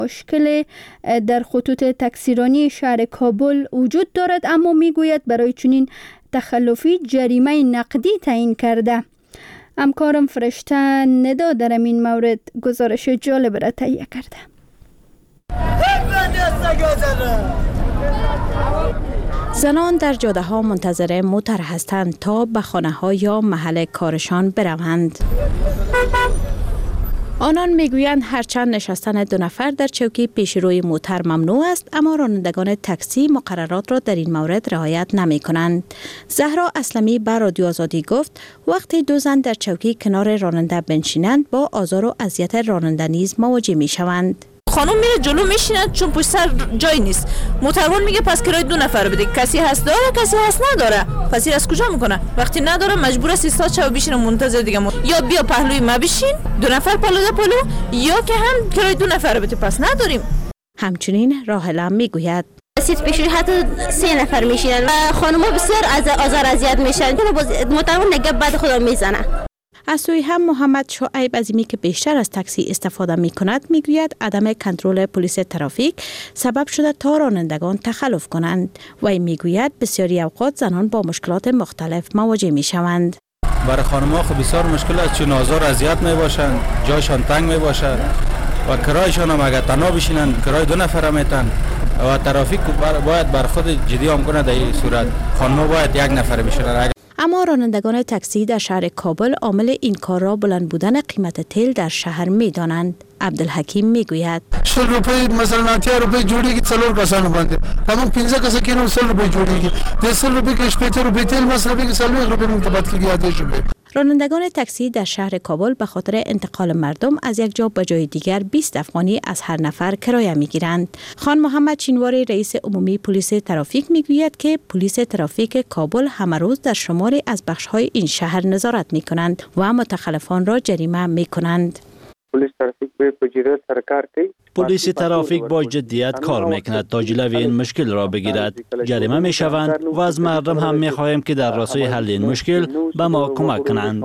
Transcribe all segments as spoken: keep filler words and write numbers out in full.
مشکل در خطوط تاکسیرانی شهر کابل وجود دارد، اما میگوید برای چنین تخلفی جریمه نقدی تعیین کرده. همکارم فرشته ندا در این مورد گزارش جالب را تهیه کرده. زنان در جاده ها منتظر موتر هستند تا به خانه ها یا محل کارشان بروند. آنان میگویند هرچند نشستن دو نفر در چوکی پیش روی موتر ممنوع است، اما رانندگان تاکسی مقررات را در این مورد رعایت نمی کنند. زهرا اسلمی به رادیو آزادی گفت وقتی دو زن در چوکی کنار راننده بنشینند با آزار و اذیت راننده نیز مواجه می شوند. خانم میره جلو میشیند چون پشت سر جای نیست. موتروان میگه پس کرای دو نفر بده. کسی هست داره، کسی هست نداره. پس از کجا میکنه؟ وقتی نداره مجبور است ایستاد چا بشینه منتظر دیگه مون. یا بیا پهلوی ما بشین، دو نفر پلو ده پلو، یا که هم کرای دو نفر بده. پس نداریم. همچنین راهله میگوید سیت پیشی حتی سه نفر میشینن و خانم‌ها بسیار از آزار اذیت میشن. موتروان نگه بعد خدا میزنه. از سوی هم محمد شعیب عظیمی که بیشتر از تاکسی استفاده می کند می گوید عدم کنترل پلیس ترافیک سبب شده تا رانندگان تخلف کنند و می گوید بسیاری اوقات زنان با مشکلات مختلف مواجه می شوند. برای خانم‌ها خب بسیار مشکل است چون آزار اذیت می باشند، جایشان تنگ می باشد و کرایشان هم اگر تنها بشینن کرای دو نفر میتن و ترافیک باید بر خود جدی هم کنه. در این صورت خانم‌ها باید یک نفر بشینن. اما رانندگان تاکسی در شهر کابل عامل این کار را بلند بودن قیمت تیل در شهر می دانند. عبدالحکیم می گوید सल रुपए مثلا अठारह रुपए जोड़ी की चलोर कसान बंदे हम पंद्रह कसा किलो सल रुपए जोड़ी की सल रुपए के सत्तर रुपए तेल मसरफी के सल रुपए मुतबात की आदेश हुए. رانندگان تاکسی در شهر کابل به خاطر انتقال مردم از یک جا به جای دیگر بیست افغانی از هر نفر کرایه میگیرند. خان محمد چینواری رئیس عمومی پلیس ترافیک میگوید که پلیس ترافیک کابل همه روز در شماری از بخش‌های این شهر نظارت میکنند و متخلفان را جریمه میکنند. پلیس ترافیک به پجیره سرکار کوي. پلیس ترافیک با جدیت کار میکند تا جلوی این مشکل را بگیرد. جریمه میشوند و از مردم هم میخواهیم که در راستای حل این مشکل به ما کمک کنند.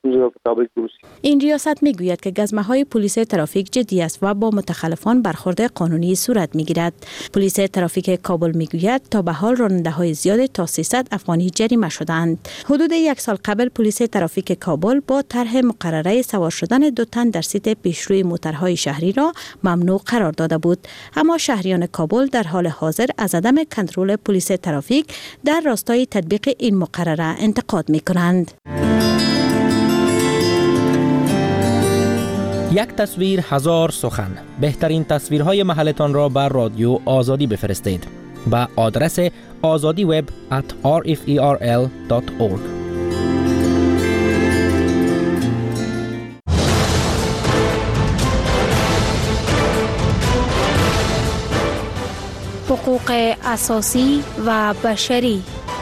این ریاست میگوید که گزمه های پلیس ترافیک جدی است و با متخلفان برخورد قانونی صورت میگیرد. پلیس ترافیک کابل میگوید تا به حال راننده های زیاد تا سیصد افغانی جریمه شدند. حدود یک سال قبل پلیس ترافیک کابل با طرح مقرره سوار شدن دو تن در سیت پیشروی موترهای شهری را ممنوع قرار داده بود، اما شهریان کابل در حال حاضر از عدم کنترل پلیس ترافیک در راستای تطبیق این مقرره انتقاد می‌کنند. یک تصویر هزار سخن. بهترین تصویرهای محلتان را بر رادیو آزادی بفرستید به آدرس azadiweb at referl dot org. حقوق اساسی و بشری.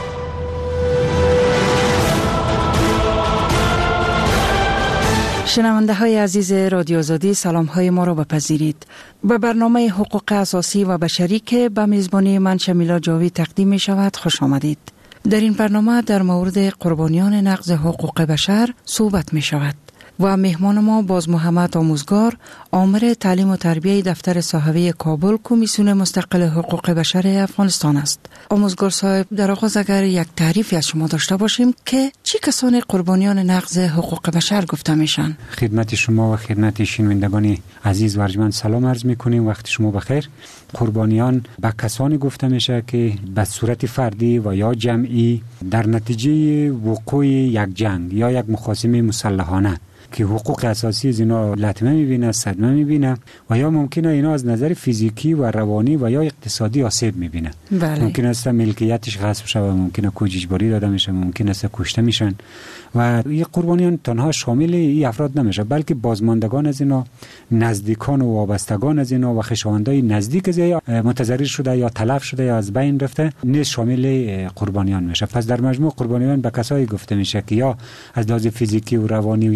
شنونده های عزیز رادیو آزادی، سلام های ما را بپذیرید. به برنامه حقوق اساسی و بشری که به میزبانی من شمیلا جاوی تقدیم می شود خوش آمدید. در این برنامه در مورد قربانیان نقض حقوق بشر صحبت می شود و مهمان ما باز محمد آموزگار، آمر تعلیم و تربیه دفتر صحوی کابل، کمیسیون مستقل حقوق بشر افغانستان است. آموزگار صاحب، در آغاز اگر یک تعریفی از شما داشته باشیم که چی کسان قربانیان نقض حقوق بشر گفته میشن؟ خدمت شما و خدمت شنوندگان عزیز و ارجمند سلام عرض میکنیم. وقت شما بخیر. قربانیان به کسانی گفته میشه که به صورت فردی و یا جمعی در نتیجه وقوع یک جنگ یا یک مخاصمه مسلحانه که حقوق اساسی از اینا لطمه میبینه، صدمه میبینه و یا ممکنه اینا از نظر فیزیکی و روانی و یا اقتصادی آسیب میبینه. بله. ممکن است ملکیتش غصب شه و ممکنه کوج اجباری داده میشه، ممکن است کشته میشن و این قربانیان تنها شامل این افراد نمیشه، بلکه بازماندگان از اینا، نزدیکان و وابستگان از اینا و خویشاوندای نزدیک از یا متضرر شده یا تلف شده یا از بین رفته نیز شامل قربانیان میشه. پس در مجموع قربانیان به کسایی گفته میشه که یا از لحاظ فیزیکی و روانی و اقتصادی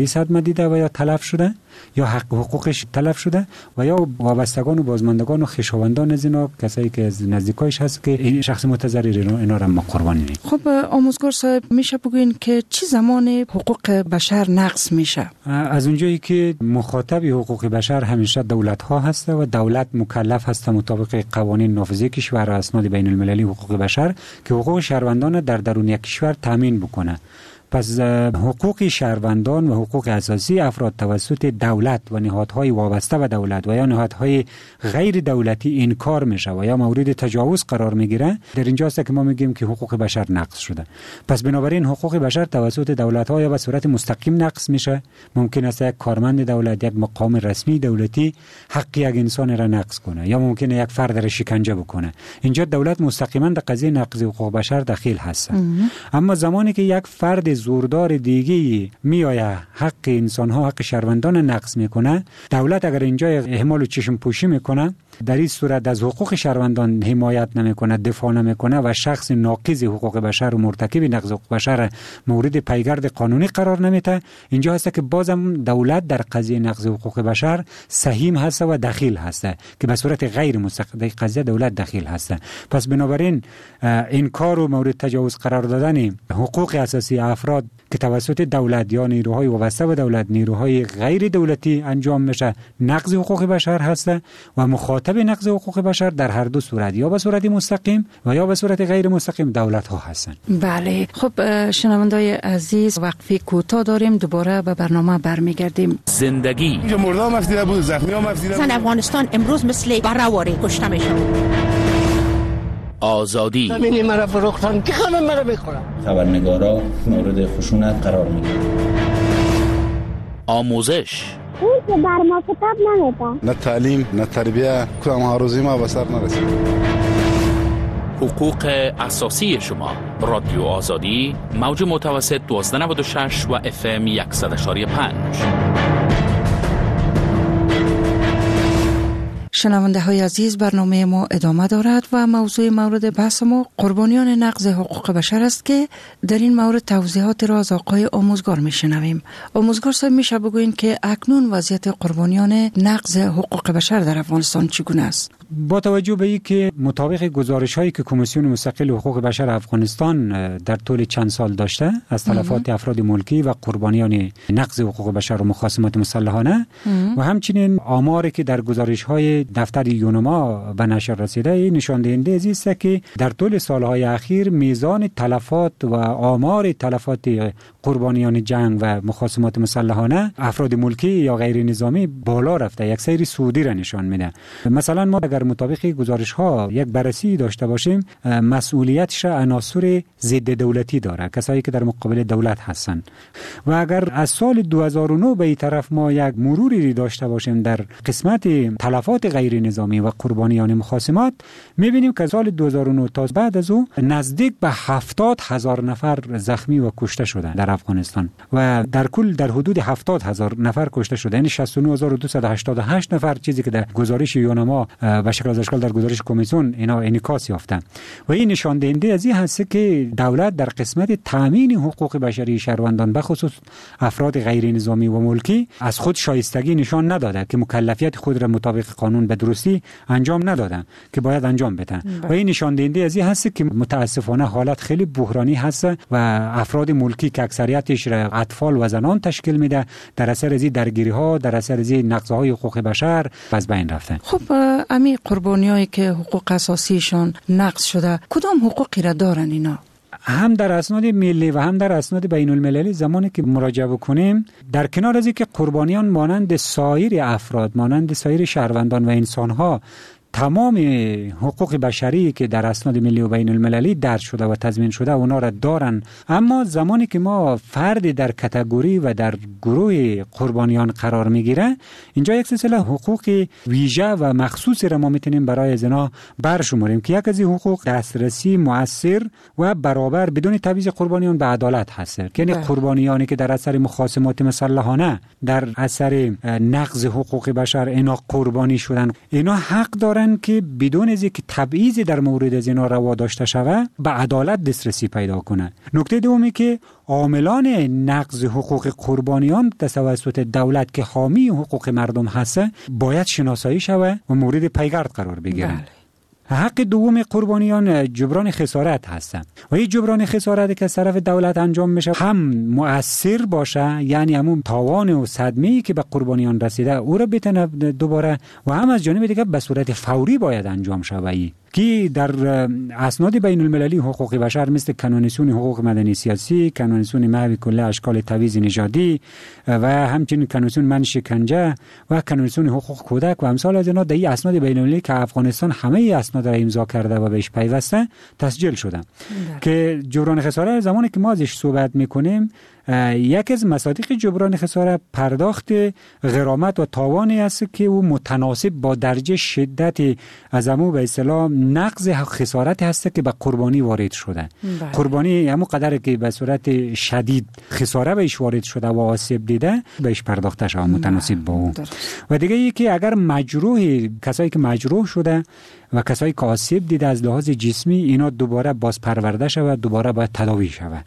صدمه دیده و یا تلف شده یا حق حقوقش تلف شده و یا وابستگان و بازماندگان و خویشاوندان از اینا، کسایی که از نزدیکایش هست که این شخص متضرر اینا را ما قربانی نیم. خب آموزگار صاحب، میشه بگوین که چه زمان حقوق بشر نقض میشه؟ از اونجایی که مخاطب حقوق بشر همیشه دولت ها هست و دولت مکلف هست مطابق قوانین نافذه کشور و اسناد بین المللی حقوق بشر که حقوق شهروندان در درون یک کشور تامین بکنه. پس حقوق شهروندان و حقوق اساسی افراد توسط دولت و نهادهای وابسته به دولت و یا نهادهای غیر دولتی انکار میشه و یا مورد تجاوز قرار میگیره، در اینجاست که ما میگیم که حقوق بشر نقض شده. پس بنابراین حقوق بشر توسط دولت ها یا به صورت مستقیم نقض میشه. ممکن است یک کارمند دولت، یک مقام رسمی دولتی حق یک انسان را نقض کنه یا ممکن یک فرد را شکنجه بکنه. اینجا دولت مستقیما در قضیه نقض حقوق بشر دخیل هست. اما زمانی که یک فرد زوردار دیگه میآید حق انسان ها، حق شهروندان نقض میکنه، دولت اگر اینجا اهمال و چشم پوشی میکنه، در این صورت از حقوق شهروندان حمایت نمیکنه، دفاع نمیکنه و شخص ناقض حقوق بشر و مرتکب نقض حقوق بشر مورد پیگرد قانونی قرار نمیده، اینجا هست که بازم دولت در قضیه نقض حقوق بشر سهیم هست و دخیل هست که به صورت غیر مستقیم قضیه دولت دخیل هست. پس بنابراین این کار و مورد تجاوز قرار دادن حقوق اساسی افراد که توسط دولت یا نیروهای وابسته به دولت، نیروهای غیر دولتی انجام میشه، نقض حقوق بشر هست و مخاطب نقض حقوق بشر در هر دو صورت، یا به صورت مستقیم و یا به صورت غیر مستقیم، دولت ها هستند. بله. خب شنوندای عزیز، وقفه کوتاه داریم، دوباره به برنامه برمیگردیم. زندگی مردم مفدیده بود، زخمی ها مفدیده بود. زن افغانستان امروز مثل برهواری کشته میشه. آزادی زمینی مرا فروختن که خانم مرا بخورم. خبرنگارا مورد خشونت قرار میگیرن. آموزش اون که بر ما کتاب نمیده، نه تعلیم نه تربیه، کدام هاروزی ما به سر نرسید. حقوق اساسی شما. رادیو آزادی، موج متوسط دوازده نود و شش و اف ام صد و یک و پنج. شنونده های عزیز، برنامه ما ادامه دارد و موضوع مورد بحث ما قربانیان نقض حقوق بشر است که در این مورد توضیحات را از آقای آموزگار میشنویم. آموزگار صاحب، میشه بگوین که اکنون وضعیت قربانیان نقض حقوق بشر در افغانستان چگونه است؟ با توجه به اینکه مطابق گزارش هایی که کمیسیون مستقل حقوق بشر افغانستان در طول چند سال داشته از تلفات افراد ملکی و قربانیان نقض حقوق بشر و مخاصمات مسلحانه و همچنین آماری که در گزارش های دفتر یونما به نشر رسیده نشان دهنده است که در طول سالهای اخیر میزان تلفات و آمار تلفات قربانیان جنگ و مخاصمات مسلحانه افراد ملکی یا غیر نظامی بالا رفته، یک سیر صعودی را نشان میده. مثلا ما اگر مطابق گزارش ها یک بررسی داشته باشیم، مسئولیتش عناصر ضد دولتی داره، کسایی که در مقابل دولت هستند. و اگر از سال دو هزار و نه به این طرف ما یک مروری داشته باشیم در قسمت تلفات غیر نظامی و قربانیان مخاصمات، میبینیم که سال دو هزار و نه تا بعد از او نزدیک به هفتاد هزار نفر زخمی و کشته شدند در افغانستان و در کل در حدود هفتاد هزار نفر کشته شده، یعنی شصت و نه هزار و دویست و هشتاد و هشت نفر، چیزی که در گزارش یونما به شکل از اشکال در گزارش کمیسیون اینا انعکاس یافته. و این نشان دهنده از این هست که دولت در قسمت تامین حقوق بشری شهروندان به خصوص افراد غیر نظامی و ملکی از خود شایستگی نشان نداده که مکلفیت خود را مطابق قانون به درستی انجام ندادن که باید انجام بدن. و این نشان دهنده از این هست که متاسفانه حالت خیلی بحرانی هست و افراد ملکی که اکثریتش را اطفال و زنان تشکیل میده، در اثر از درگیری ها، در اثر از نقض‌های حقوق بشر از بین رفته. خب امی قربانیایی که حقوق اساسیشان نقض شده، کدام حقوقی را دارن اینا؟ هم در اسناد ملی و هم در اسناد بین المللی زمانی که مراجعه بکنیم، در کنار از اینکه قربانیان مانند سایر افراد، مانند سایر شهروندان و انسانها تمام حقوق بشری که در اسناد ملی و بین المللی درج شده و تضمین شده اونا را دارن، اما زمانی که ما فرد در کاتگوری و در گروه قربانیان قرار میگیره، اینجا یک سلسله حقوق ویژه و مخصوصی را ما میتونیم برای از اینا برشماریم که یک از این حقوق دسترسی مؤثر و برابر بدون تبعیض قربانیان به عدالت هست. یعنی قربانیانی که در اثر مخاصمات مسلحانه، در اثر نقض حقوق بشر اینا قربانی شدن، اینا حق دارن دارند که بدون از اینکه تبعیض در مورد از اینا روا داشته شود به عدالت دسترسی پیدا کنه. نکته دومی که عاملان نقض حقوق قربانیان توسط دولت که حامی حقوق مردم هست باید شناسایی شود و مورد پیگرد قرار بگیرند. حق دوم قربانیان جبران خسارت هستند و این جبران خسارت که از طرف دولت انجام میشه هم مؤثر باشه، یعنی همون تاوان و صدمه‌ای که به قربانیان رسیده او را بتونه دوباره، و هم از جانب دیگه به صورت فوری باید انجام شود که در اسناد بین المللی حقوق بشر مثل کنونسیون حقوق مدنی سیاسی، کنونسیون محو کل اشکال تبعیض نژادی و همچنین کنونسیون من شکنجه و کنونسیون حقوق کودک و امثال از اینا در این اسناد بین المللی که افغانستان همه اسناد را امضا کرده و بهش پیوسته تسجیل شده که جبران خسارت زمانی که ما ازش صحبت میکنیم یک از مصادیق جبران خسارت پرداخت غرامت و تاوانی است که او متناسب با درجه شدت از همون به اصطلاح نقض خسارت هست که به قربانی وارد شده. بله. قربانی همون قدر که به صورت شدید خساره بهش وارد شده و آسیب دیده بهش پرداخته شده متناسب با اون. و دیگه ای که اگر مجروح، کسایی که مجروح شده و کسایی که آسیب دیده از لحاظ جسمی، اینا دوباره باز پرورده شود، دوباره باید تداوی شود.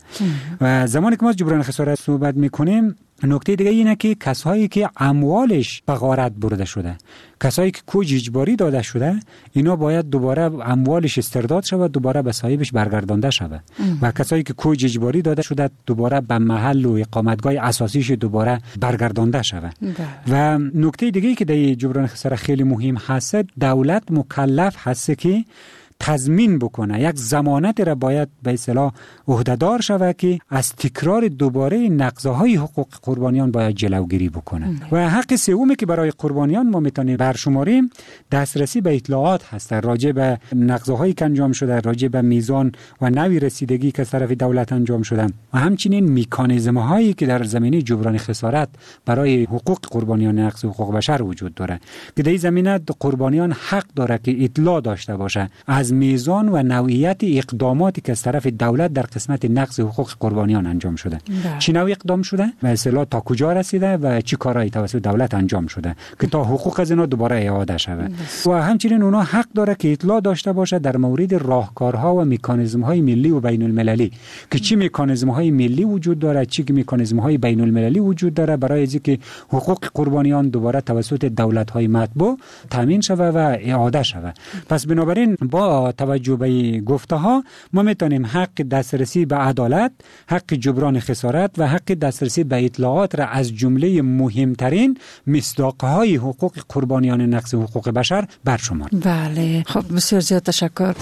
و زمانی که ما جبران خسارت صحبت میکنیم، نکته دیگه اینه که کسایی که اموالش به غارت برده شده، کسایی که کوج اجباری داده شده، اینا باید دوباره اموالش استرداد شود، دوباره به صاحبش برگردانده شود. و کسایی که کوج اجباری داده شده دوباره به محل و اقامتگاه اساسیش دوباره برگردانده شود. و نکته دیگه که در جبران خسارت خیلی مهم هست، دولت مکلف هست که تضمین بکنه، یک ضمانت را باید به اصطلاح عهده‌دار شود که از تکرار دوباره نقض‌های حقوق قربانیان باید جلوگیری بکنه. و حق سومی که برای قربانیان ما میتونیم برشماریم، دسترسی به اطلاعات هست راجع به نقض‌هایی که انجام شده، راجع به میزان و نوع رسیدگی که از طرف دولت انجام شده و همچنین مکانیزم‌هایی که در زمینه جبران خسارت برای حقوق قربانیان نقض حقوق بشر وجود داره که در این زمینه قربانیان حق داره که اطلاع داشته باشه از میزان و نوعیت اقداماتی که از طرف دولت در قسمت نقض حقوق قربانیان انجام شده. چه نوع اقدام شده؟ به اصطلاح تا کجا رسیده و چه کارهایی توسط دولت انجام شده که تا حقوق از اینا دوباره اعاده شود. و همچنین اونا حق داره که اطلاع داشته باشه در مورد راهکارها و مکانیزم‌های ملی و بین المللی که چه مکانیزم‌های ملی وجود داره، چه مکانیزم‌های بین المللی وجود داره برای اینکه حقوق قربانیان دوباره توسط دولت‌های مطبوع تامین شود و اعاده شود. پس بنابراین با توجه به گفته ها ما میتونیم حق دسترسی به عدالت، حق جبران خسارت و حق دسترسی به اطلاعات را از جمله مهمترین مصداق‌های حقوق قربانیان نقض حقوق بشر برشماریم. بله، خب بسیار زیاد تشکر.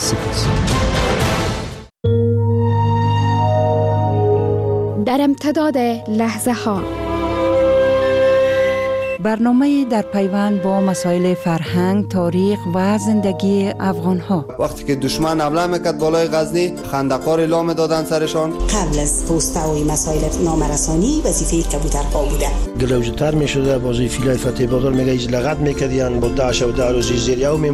در امتداد لحظه ها برنامه در پیوند با مسائل فرهنگ، تاریخ و زندگی افغان ها. وقتی که دشمن حمله میکرد بالای غزنی، خندقار اعلام دادن سرشان. قبل از پوسته و مسائل نامرسانی وظیفه کبوترها بوده. گلوجتر میشده، بازی فیلای فتح بادر میگه ایج لغت میکردین با داعش و داروزی زیریو